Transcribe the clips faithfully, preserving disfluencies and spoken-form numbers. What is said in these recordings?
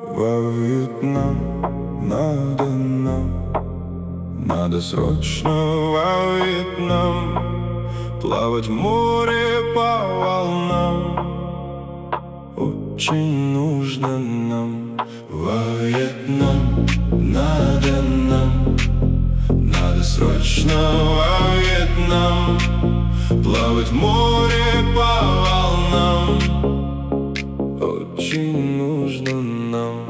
Во Вьетнам, надо нам, надо срочно во Вьетнам, плавать в море по волнам. Очень нужно нам во Вьетнам, надо нам, надо срочно во Вьетнам, плавать в море по волнам. Очень нужно нам.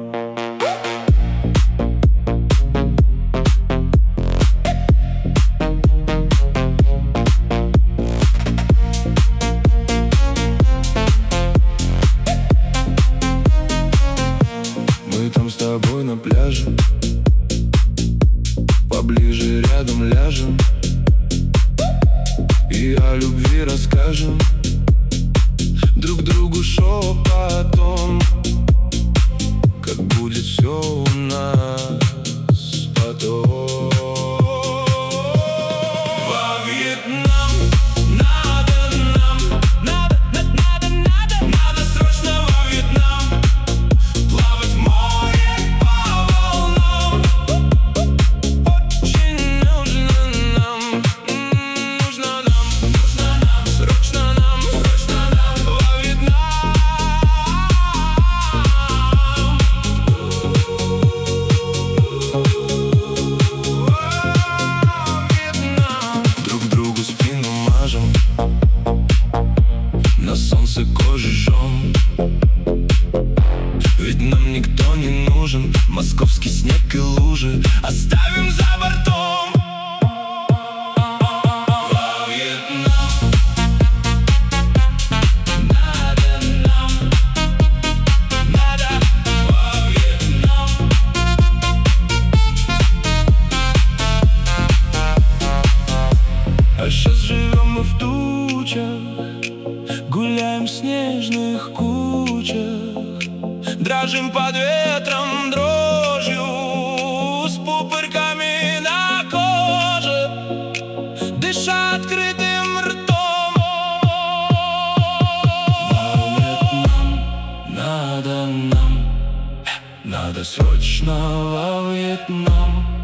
Мы там с тобой на пляже, поближе рядом ляжем и о любви расскажем друг другу шепотом, как будет все у нас потом. Во Вьетнам надо нам, надо, надо, надо, надо срочно во Вьетнам, плавать в море по волнам. Очень нужно нам, нужно нам, нужно нам, срочно нам, срочно нам во Вьетнам. Друг другу спину мажем, на солнце кожи жжем, ведь нам никто не нужен. Московский снег и лужи оставим за бортом. Во Вьетнам надо нам, надо во Вьетнам. А сейчас живем мы в тучах, гуляем в снежных кучах, дрожим под ветром дрожью, с пупырками на коже, дыша открытым ртом. Во Вьетнам надо нам, надо срочно во Вьетнам.